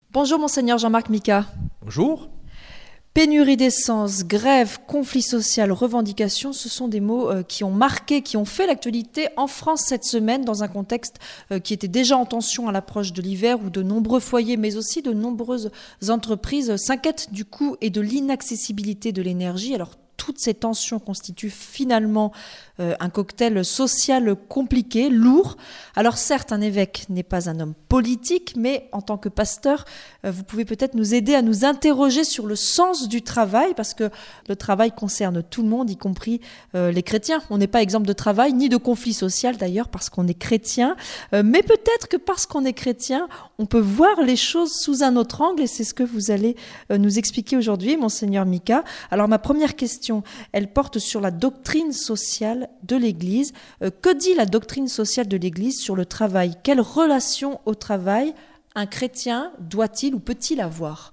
Bonjour Monseigneur Jean-Marc Mika. Bonjour. Pénurie d'essence, grève, conflit social, revendication, ce sont des mots qui ont marqué, qui ont fait l'actualité en France cette semaine dans un contexte qui était déjà en tension à l'approche de l'hiver où de nombreux foyers mais aussi de nombreuses entreprises s'inquiètent du coût et de l'inaccessibilité de l'énergie. Alors toutes ces tensions constituent finalement un cocktail social compliqué, lourd. Alors certes, un évêque n'est pas un homme politique, mais en tant que pasteur, vous pouvez peut-être nous aider à nous interroger sur le sens du travail, parce que le travail concerne tout le monde, y compris les chrétiens. On n'est pas exempt de travail, ni de conflit social d'ailleurs, parce qu'on est chrétien. Mais peut-être que parce qu'on est chrétien, on peut voir les choses sous un autre angle, et c'est ce que vous allez nous expliquer aujourd'hui, Monseigneur Mika. Alors ma première question, elle porte sur la doctrine sociale de l'Église. Que dit la doctrine sociale de l'Église sur le travail? Quelle relation au travail un chrétien doit-il ou peut-il avoir?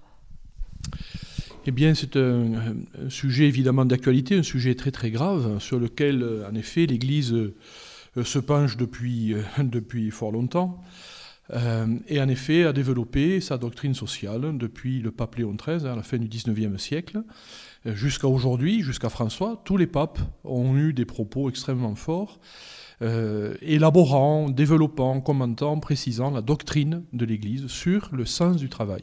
Eh bien, c'est un sujet évidemment d'actualité, un sujet très très grave, sur lequel, en effet, l'Église se penche depuis fort longtemps, et en effet a développé sa doctrine sociale depuis le pape Léon XIII, à la fin du XIXe siècle, jusqu'à aujourd'hui, jusqu'à François. Tous les papes ont eu des propos extrêmement forts, élaborant, développant, commentant, précisant la doctrine de l'Église sur le sens du travail.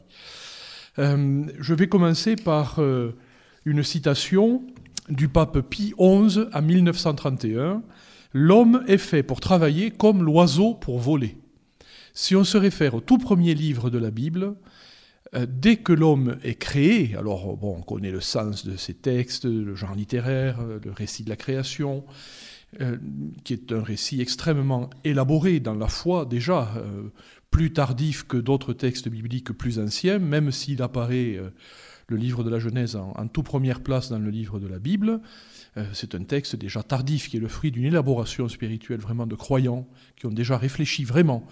Je vais commencer par une citation du pape Pie XI en 1931. « L'homme est fait pour travailler comme l'oiseau pour voler ». Si on se réfère au tout premier livre de la Bible, dès que l'homme est créé, alors on connaît le sens de ces textes, le genre littéraire, le récit de la création, qui est un récit extrêmement élaboré dans la foi déjà, plus tardif que d'autres textes bibliques plus anciens, même s'il apparaît le livre de la Genèse en toute première place dans le livre de la Bible. C'est un texte déjà tardif qui est le fruit d'une élaboration spirituelle vraiment de croyants qui ont déjà réfléchi vraiment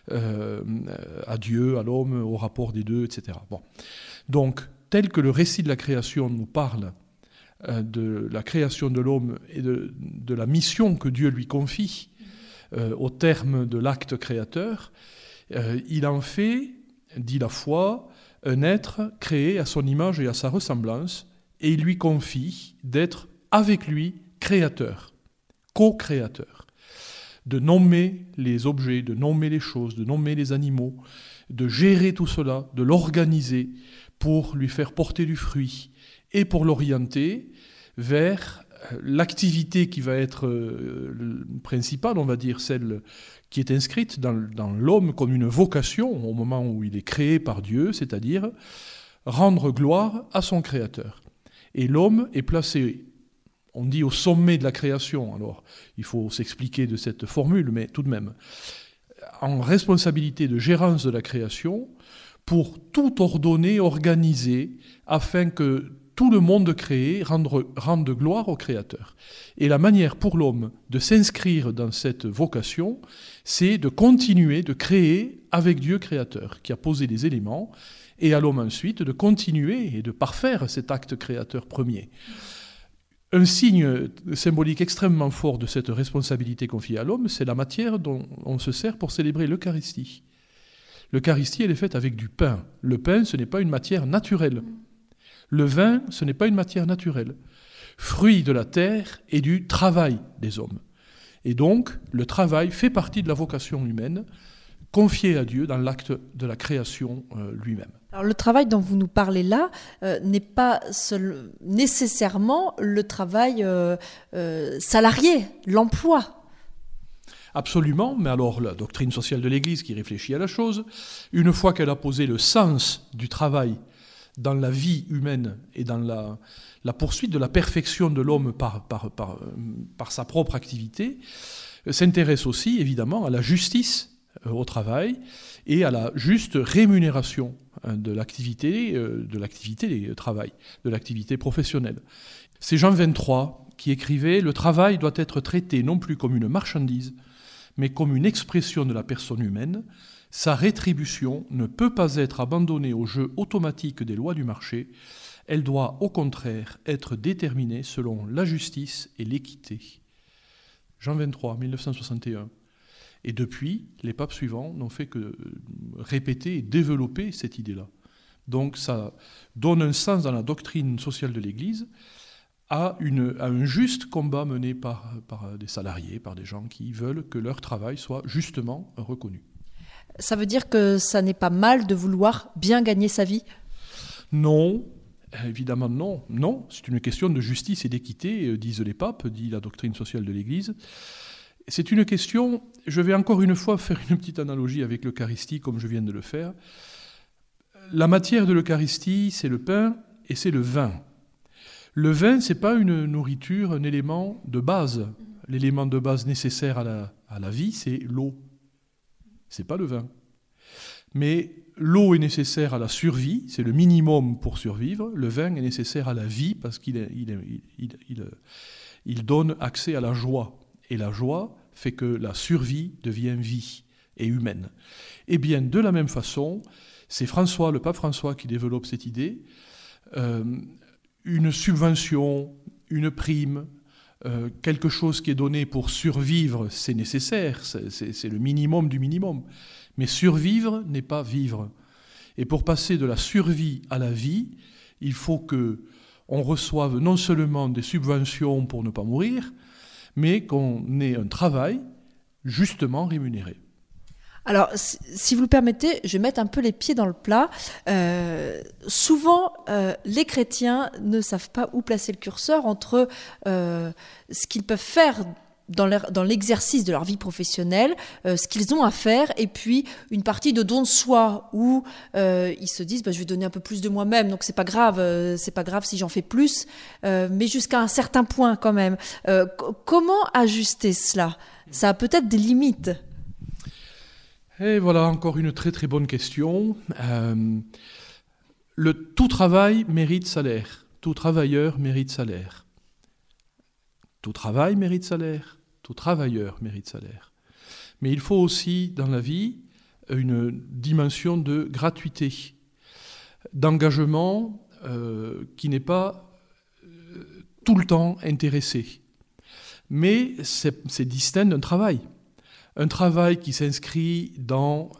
à Dieu, à l'homme, au rapport des deux, etc. Bon. Donc, tel que le récit de la création nous parle de la création de l'homme et de la mission que Dieu lui confie au terme de l'acte créateur, il en fait, dit la foi, un être créé à son image et à sa ressemblance, et il lui confie d'être avec lui créateur, co-créateur, de nommer les objets, de nommer les choses, de nommer les animaux, de gérer tout cela, de l'organiser pour lui faire porter du fruit et pour l'orienter vers l'activité qui va être principale, on va dire, celle qui est inscrite dans l'homme comme une vocation au moment où il est créé par Dieu, c'est-à-dire rendre gloire à son Créateur. Et l'homme est placé, on dit, au sommet de la création. Alors, il faut s'expliquer de cette formule, mais tout de même, en responsabilité de gérance de la création, pour tout ordonner, organiser, afin que tout le monde créé rende gloire au Créateur. Et la manière pour l'homme de s'inscrire dans cette vocation, c'est de continuer de créer avec Dieu Créateur, qui a posé les éléments, et à l'homme ensuite de continuer et de parfaire cet acte créateur premier. Un signe symbolique extrêmement fort de cette responsabilité confiée à l'homme, c'est la matière dont on se sert pour célébrer l'Eucharistie. L'Eucharistie, elle est faite avec du pain. Le pain, ce n'est pas une matière naturelle. Le vin, ce n'est pas une matière naturelle. Fruit de la terre et du travail des hommes. Et donc, le travail fait partie de la vocation humaine, confiée à Dieu dans l'acte de la création lui-même. Alors le travail dont vous nous parlez là n'est pas nécessairement le travail salarié, l'emploi. Absolument, mais alors la doctrine sociale de l'Église qui réfléchit à la chose, une fois qu'elle a posé le sens du travail dans la vie humaine et dans la poursuite de la perfection de l'homme par sa propre activité, s'intéresse aussi évidemment à la justice au travail et à la juste rémunération de l'activité travail, de l'activité professionnelle. C'est Jean 23 qui écrivait « Le travail doit être traité non plus comme une marchandise, mais comme une expression de la personne humaine. Sa rétribution ne peut pas être abandonnée au jeu automatique des lois du marché. Elle doit au contraire être déterminée selon la justice et l'équité. » Jean 23, 1961. Et depuis, les papes suivants n'ont fait que répéter et développer cette idée-là. Donc ça donne un sens dans la doctrine sociale de l'Église à un juste combat mené par des salariés, par des gens qui veulent que leur travail soit justement reconnu. Ça veut dire que ça n'est pas mal de vouloir bien gagner sa vie ? Non, évidemment non. Non, c'est une question de justice et d'équité, disent les papes, dit la doctrine sociale de l'Église. C'est une question, je vais encore une fois faire une petite analogie avec l'Eucharistie, comme je viens de le faire. La matière de l'Eucharistie, c'est le pain et c'est le vin. Le vin, ce n'est pas une nourriture, un élément de base. L'élément de base nécessaire à la vie, c'est l'eau. Ce n'est pas le vin. Mais l'eau est nécessaire à la survie, c'est le minimum pour survivre. Le vin est nécessaire à la vie parce qu'il donne accès à la joie. Et la joie fait que la survie devient vie et humaine. Et bien, de la même façon, c'est le pape François qui développe cette idée. Une subvention, une prime, quelque chose qui est donné pour survivre, c'est nécessaire, c'est le minimum du minimum. Mais survivre n'est pas vivre. Et pour passer de la survie à la vie, il faut qu'on reçoive non seulement des subventions pour ne pas mourir, mais qu'on ait un travail justement rémunéré. Alors, si vous le permettez, je vais mettre un peu les pieds dans le plat. Souvent, les chrétiens ne savent pas où placer le curseur entre ce qu'ils peuvent faire dans l'exercice de leur vie professionnelle, ce qu'ils ont à faire, et puis une partie de don de soi, où ils se disent je vais donner un peu plus de moi-même, donc c'est pas grave si j'en fais plus, mais jusqu'à un certain point quand même. Comment ajuster cela ? Ça a peut-être des limites. Et voilà encore une très très bonne question. Tout travail mérite salaire. Tout travailleur mérite salaire. Tout travail mérite salaire. Tout travailleur mérite salaire. Mais il faut aussi dans la vie une dimension de gratuité, d'engagement qui n'est pas tout le temps intéressé. Mais c'est distinct d'un travail. Un travail qui s'inscrit dans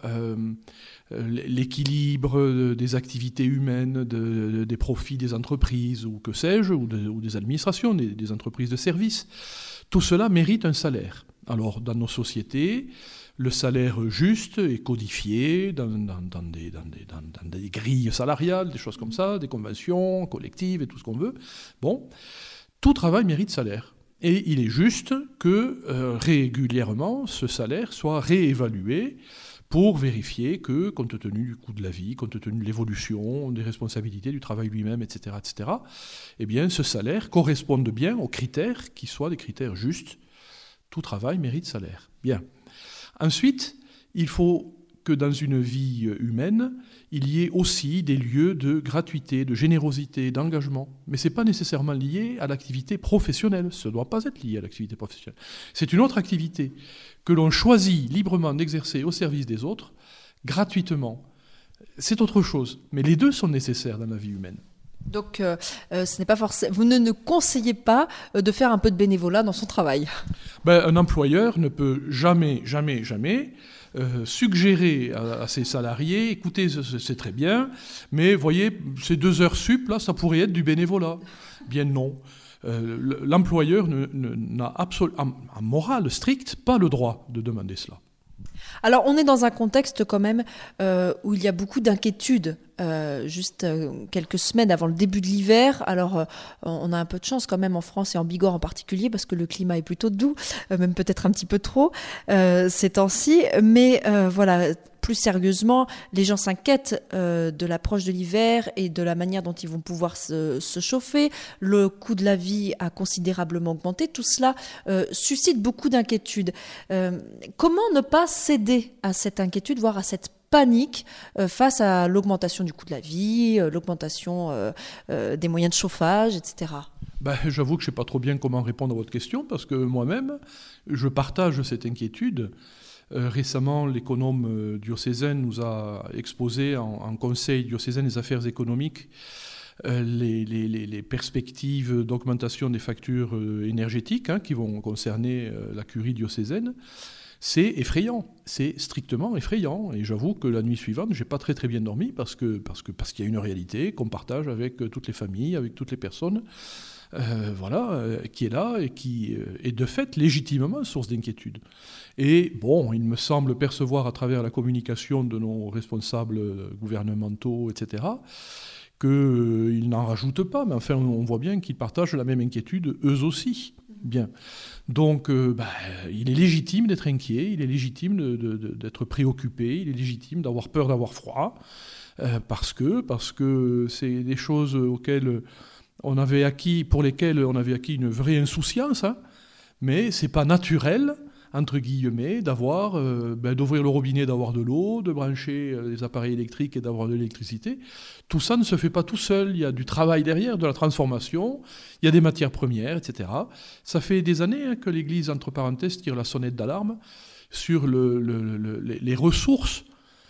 l'équilibre des activités humaines, des profits des entreprises, ou que sais-je, ou des administrations, des entreprises de services. Tout cela mérite un salaire. Alors, dans nos sociétés, le salaire juste est codifié dans des grilles salariales, des choses comme ça, des conventions collectives et tout ce qu'on veut. Bon, tout travail mérite salaire. Et il est juste que régulièrement, ce salaire soit réévalué pour vérifier que, compte tenu du coût de la vie, compte tenu de l'évolution, des responsabilités, du travail lui-même, etc., eh bien, ce salaire corresponde bien aux critères qui soient des critères justes. Tout travail mérite salaire. Bien. Ensuite, il faut que dans une vie humaine, il y ait aussi des lieux de gratuité, de générosité, d'engagement. Mais ce n'est pas nécessairement lié à l'activité professionnelle. Ça ne doit pas être lié à l'activité professionnelle. C'est une autre activité que l'on choisit librement d'exercer au service des autres, gratuitement. C'est autre chose. Mais les deux sont nécessaires dans la vie humaine. Donc, ce n'est pas forcément. Vous ne conseillez pas de faire un peu de bénévolat dans son travail. Un employeur ne peut jamais suggérer à ses salariés, écoutez, c'est très bien, mais voyez, ces 2 heures sup, là, ça pourrait être du bénévolat. Bien non. L'employeur n'a absolument, en morale stricte, pas le droit de demander cela. Alors, on est dans un contexte quand même où il y a beaucoup d'inquiétudes. Juste quelques semaines avant le début de l'hiver. Alors, on a un peu de chance quand même en France et en Bigorre en particulier parce que le climat est plutôt doux, même peut-être un petit peu trop ces temps-ci. Mais voilà, plus sérieusement, les gens s'inquiètent de l'approche de l'hiver et de la manière dont ils vont pouvoir se chauffer. Le coût de la vie a considérablement augmenté. Tout cela suscite beaucoup d'inquiétudes. Comment ne pas céder à cette inquiétude, voire à cette panique face à l'augmentation du coût de la vie, l'augmentation des moyens de chauffage, etc. J'avoue que je ne sais pas trop bien comment répondre à votre question parce que moi-même, je partage cette inquiétude. Récemment, l'économe diocésain nous a exposé en conseil diocésain des affaires économiques les perspectives d'augmentation des factures énergétiques qui vont concerner la curie diocésaine. C'est effrayant, c'est strictement effrayant. Et j'avoue que la nuit suivante, j'ai pas très très bien dormi parce qu'il y a une réalité qu'on partage avec toutes les familles, avec toutes les personnes, qui est là et qui est de fait légitimement source d'inquiétude. Et bon, il me semble percevoir à travers la communication de nos responsables gouvernementaux, etc., qu'ils n'en rajoutent pas, mais enfin on voit bien qu'ils partagent la même inquiétude eux aussi. Bien. Donc il est légitime d'être inquiet, il est légitime d'être préoccupé, il est légitime d'avoir peur d'avoir froid, parce que c'est des choses pour lesquelles on avait acquis une vraie insouciance, hein, mais c'est pas naturel, entre guillemets, d'ouvrir le robinet, d'avoir de l'eau, de brancher les appareils électriques et d'avoir de l'électricité. Tout ça ne se fait pas tout seul. Il y a du travail derrière, de la transformation, il y a des matières premières, etc. Ça fait des années que l'Église, entre parenthèses, tire la sonnette d'alarme sur les ressources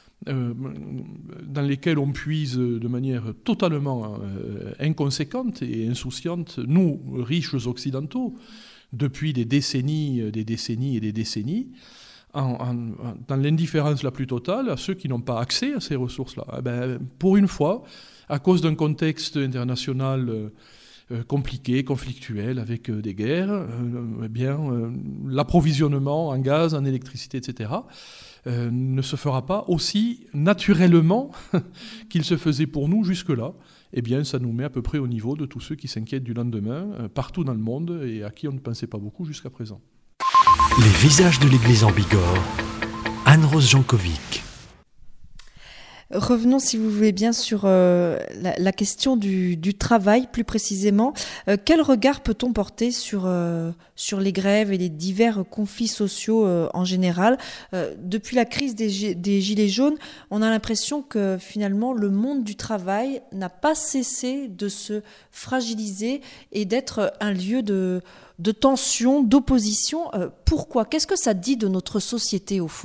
dans lesquelles on puise de manière totalement inconséquente et insouciante, nous, riches occidentaux, depuis des décennies et des décennies, dans l'indifférence la plus totale à ceux qui n'ont pas accès à ces ressources-là. Pour une fois, à cause d'un contexte international compliqué, conflictuel, avec des guerres, l'approvisionnement en gaz, en électricité, etc., ne se fera pas aussi naturellement qu'il se faisait pour nous jusque-là. Eh bien, ça nous met à peu près au niveau de tous ceux qui s'inquiètent du lendemain, partout dans le monde, et à qui on ne pensait pas beaucoup jusqu'à présent. Les visages de l'Église en Bigorre, Anne-Rose Jankovic. Revenons, si vous voulez bien, sur la question du travail, plus précisément. Quel regard peut-on porter sur les grèves et les divers conflits sociaux en général ? Depuis la crise des Gilets jaunes, on a l'impression que finalement le monde du travail n'a pas cessé de se fragiliser et d'être un lieu de tension, d'opposition. Pourquoi ? Qu'est-ce que ça dit de notre société, au fond ?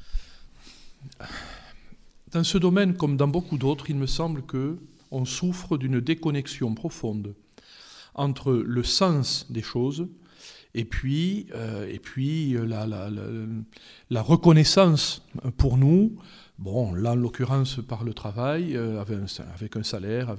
Dans ce domaine, comme dans beaucoup d'autres, il me semble qu'on souffre d'une déconnexion profonde entre le sens des choses et puis la reconnaissance pour nous, bon, là en l'occurrence par le travail, avec un salaire,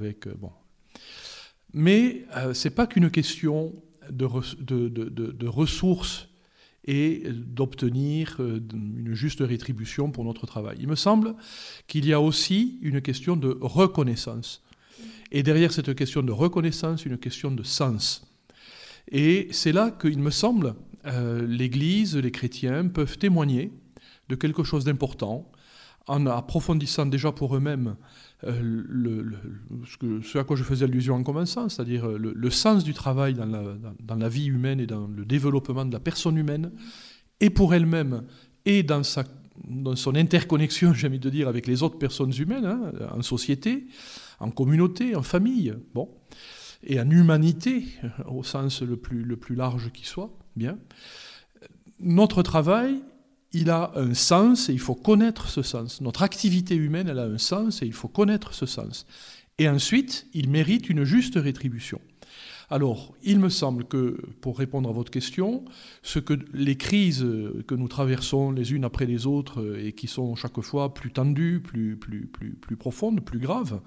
Mais ce n'est pas qu'une question de ressources et d'obtenir une juste rétribution pour notre travail. Il me semble qu'il y a aussi une question de reconnaissance. Et derrière cette question de reconnaissance, une question de sens. Et c'est là qu'il me semble, l'Église, les chrétiens peuvent témoigner de quelque chose d'important en approfondissant déjà pour eux-mêmes ce à quoi je faisais allusion en commençant, c'est-à-dire le sens du travail dans la vie humaine et dans le développement de la personne humaine, et pour elle-même, et dans son interconnexion, j'ai envie de dire, avec les autres personnes humaines, hein, en société, en communauté, en famille, et en humanité, au sens le plus large qui soit. Bien. Notre travail, il a un sens et il faut connaître ce sens. Notre activité humaine, elle a un sens et il faut connaître ce sens. Et ensuite, il mérite une juste rétribution. Alors, il me semble que, pour répondre à votre question, les crises que nous traversons les unes après les autres et qui sont chaque fois plus tendues, plus profondes, plus graves,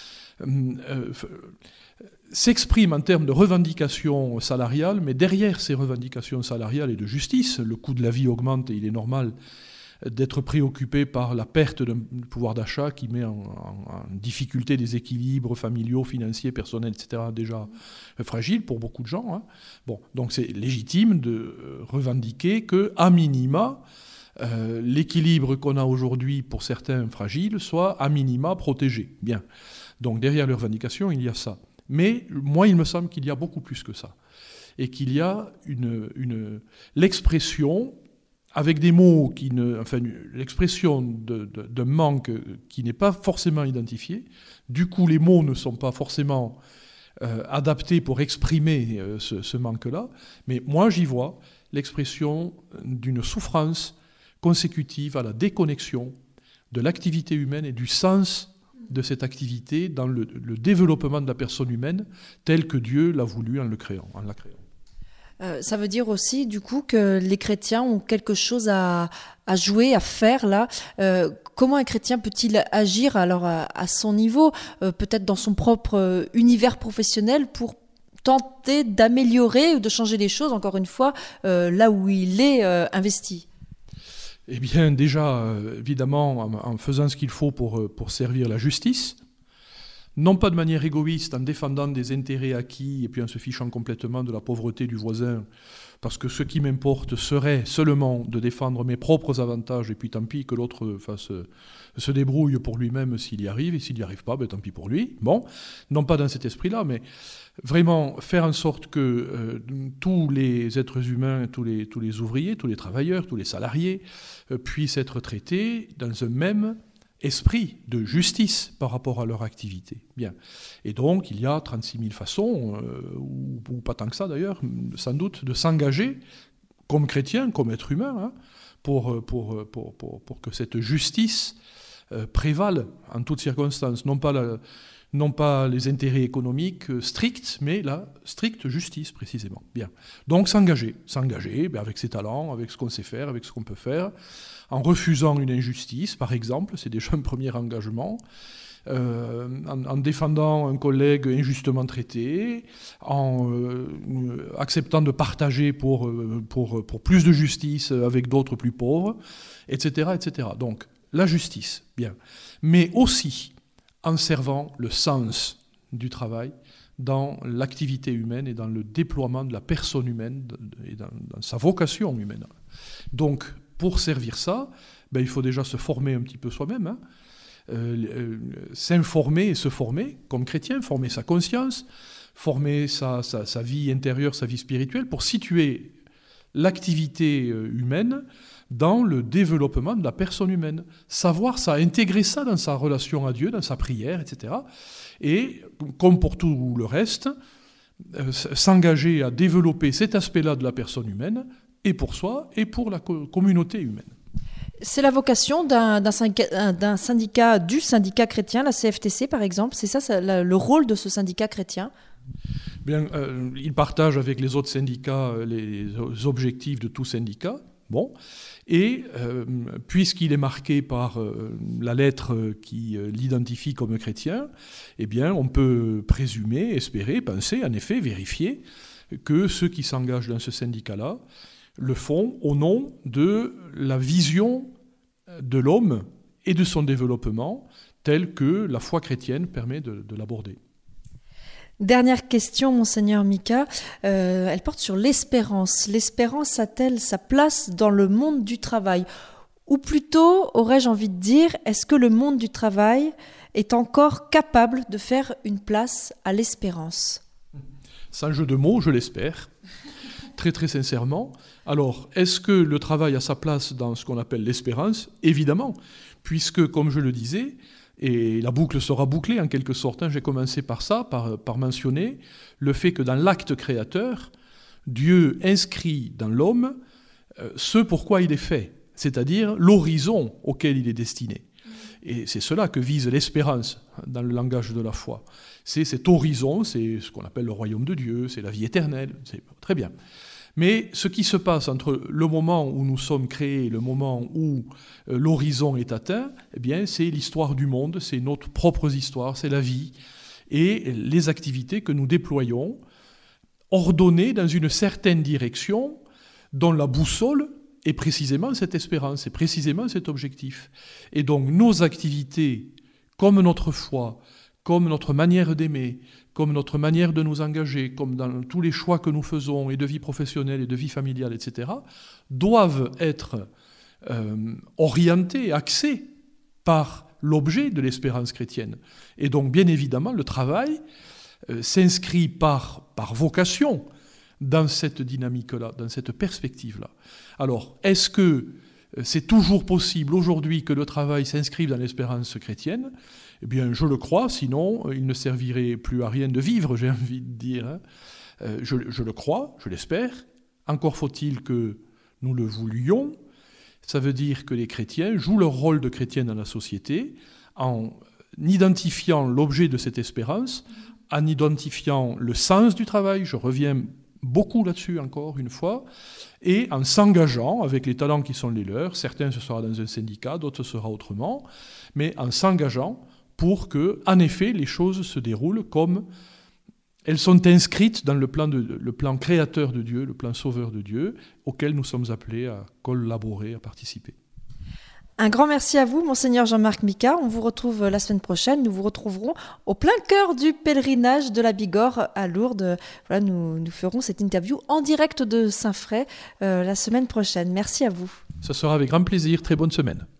s'expriment en termes de revendications salariales, mais derrière ces revendications salariales et de justice, le coût de la vie augmente et il est normal d'être préoccupé par la perte d'un pouvoir d'achat qui met en difficulté des équilibres familiaux, financiers, personnels, etc., déjà fragiles pour beaucoup de gens. Hein. Donc c'est légitime de revendiquer qu'à minima, l'équilibre qu'on a aujourd'hui pour certains fragiles soit à minima protégé. Bien. Donc derrière les revendications, il y a ça. Mais moi, il me semble qu'il y a beaucoup plus que ça. Et qu'il y a l'expression, avec des mots l'expression d'un manque qui n'est pas forcément identifié. Du coup, les mots ne sont pas forcément adaptés pour exprimer ce manque-là. Mais moi, j'y vois l'expression d'une souffrance consécutive à la déconnexion de l'activité humaine et du sens de cette activité dans le développement de la personne humaine tel que Dieu l'a voulu en la créant. Ça veut dire aussi, du coup, que les chrétiens ont quelque chose à jouer, à faire là. Comment un chrétien peut-il agir alors à son niveau, peut-être dans son propre univers professionnel, pour tenter d'améliorer ou de changer les choses, encore une fois, là où il est investi? Eh bien, déjà, évidemment, en faisant ce qu'il faut pour servir la justice, non pas de manière égoïste, en défendant des intérêts acquis et puis en se fichant complètement de la pauvreté du voisin, parce que ce qui m'importe serait seulement de défendre mes propres avantages, et puis tant pis que l'autre se débrouille pour lui-même s'il y arrive, et s'il n'y arrive pas, ben, tant pis pour lui. Bon, non pas dans cet esprit-là, mais vraiment faire en sorte que tous les êtres humains, tous les ouvriers, tous les travailleurs, tous les salariés puissent être traités dans un même esprit de justice par rapport à leur activité. Bien. Et donc, il y a 36 000 façons, ou pas tant que ça d'ailleurs, sans doute, de s'engager comme chrétien, comme être humain, hein, pour que cette justice prévale en toutes circonstances. Non pas les intérêts économiques stricts, mais la stricte justice, précisément. Bien. Donc, s'engager avec ses talents, avec ce qu'on sait faire, avec ce qu'on peut faire, en refusant une injustice, par exemple, c'est déjà un premier engagement, en défendant un collègue injustement traité, en acceptant de partager pour plus de justice avec d'autres plus pauvres, etc., etc. Donc, la justice, bien. Mais aussi en servant le sens du travail dans l'activité humaine et dans le déploiement de la personne humaine et dans sa vocation humaine. Donc, pour servir ça, ben, il faut déjà se former un petit peu soi-même, hein. S'informer et se former comme chrétien, former sa conscience, former sa vie intérieure, sa vie spirituelle, pour situer l'activité humaine dans le développement de la personne humaine. Savoir ça, intégrer ça dans sa relation à Dieu, dans sa prière, etc. Et, comme pour tout le reste, s'engager à développer cet aspect-là de la personne humaine, et pour soi, et pour la communauté humaine. C'est la vocation du syndicat chrétien, la CFTC par exemple, c'est ça le rôle de ce syndicat chrétien? Bien, il partage avec les autres syndicats les objectifs de tout syndicat. Bon, et puisqu'il est marqué par la lettre qui l'identifie comme chrétien, eh bien, on peut présumer, espérer, penser, en effet, vérifier que ceux qui s'engagent dans ce syndicat-là le font au nom de la vision de l'homme et de son développement tel que la foi chrétienne permet de l'aborder. Dernière question, Monseigneur Mika, elle porte sur l'espérance. L'espérance a-t-elle sa place dans le monde du travail? Ou plutôt, aurais-je envie de dire, est-ce que le monde du travail est encore capable de faire une place à l'espérance? Sans jeu de mots, je l'espère, très très sincèrement. Alors, est-ce que le travail a sa place dans ce qu'on appelle l'espérance? Évidemment, puisque, comme je le disais, et la boucle sera bouclée en quelque sorte, hein, j'ai commencé par ça, par mentionner le fait que dans l'acte créateur, Dieu inscrit dans l'homme ce pourquoi il est fait, c'est-à-dire l'horizon auquel il est destiné. Et c'est cela que vise l'espérance dans le langage de la foi. C'est cet horizon, c'est ce qu'on appelle le royaume de Dieu, c'est la vie éternelle, c'est très bien. Mais ce qui se passe entre le moment où nous sommes créés et le moment où l'horizon est atteint, eh bien, c'est l'histoire du monde, c'est notre propre histoire, c'est la vie et les activités que nous déployons, ordonnées dans une certaine direction, dont la boussole est précisément cette espérance, c'est précisément cet objectif. Et donc nos activités, comme notre foi, comme notre manière d'aimer, comme notre manière de nous engager, comme dans tous les choix que nous faisons, et de vie professionnelle, et de vie familiale, etc., doivent être orientés, axés par l'objet de l'espérance chrétienne. Et donc, bien évidemment, le travail s'inscrit par vocation dans cette dynamique-là, dans cette perspective-là. Alors, est-ce que c'est toujours possible aujourd'hui que le travail s'inscrive dans l'espérance chrétienne? Eh bien, je le crois, sinon il ne servirait plus à rien de vivre, j'ai envie de dire. Je le crois, je l'espère. Encore faut-il que nous le voulions. Ça veut dire que les chrétiens jouent leur rôle de chrétiens dans la société en identifiant l'objet de cette espérance, en identifiant le sens du travail. Je reviens beaucoup là-dessus encore une fois, et en s'engageant avec les talents qui sont les leurs, certains ce sera dans un syndicat, d'autres ce sera autrement, mais en s'engageant pour que, en effet, les choses se déroulent comme elles sont inscrites dans le plan créateur de Dieu, le plan sauveur de Dieu, auquel nous sommes appelés à collaborer, à participer. Un grand merci à vous, Monseigneur Jean-Marc Micard. On vous retrouve la semaine prochaine. Nous vous retrouverons au plein cœur du pèlerinage de la Bigorre à Lourdes. Voilà, nous ferons cette interview en direct de Saint-Fray la semaine prochaine. Merci à vous. Ça sera avec grand plaisir. Très bonne semaine.